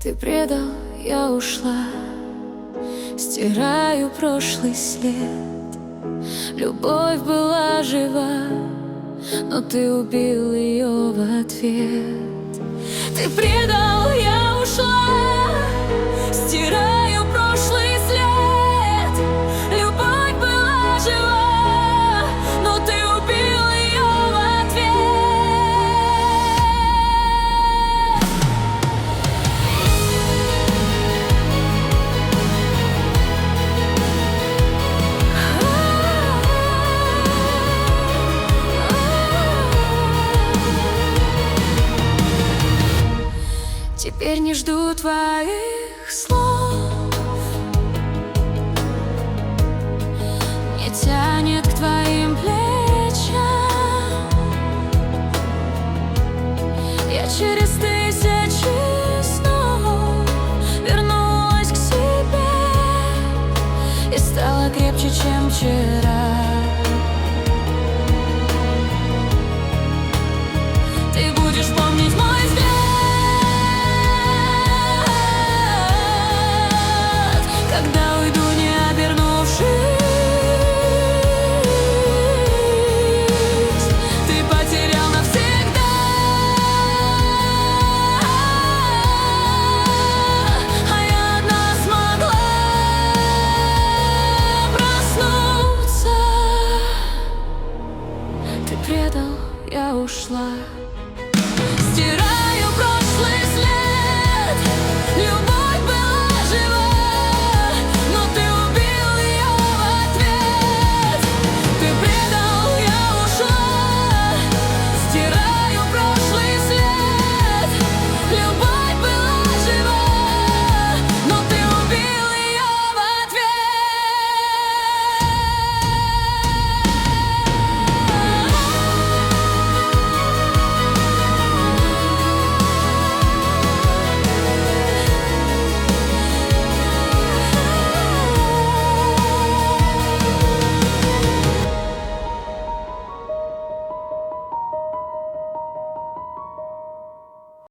Ты предал, я ушла, стираю прошлый след. Любовь была жива, но ты убил ее в ответ. Ты предал, я ушла, стираю прошлый след. Любовь была жива, но ты убил ее в ответ. Теперь не жду твоих слов.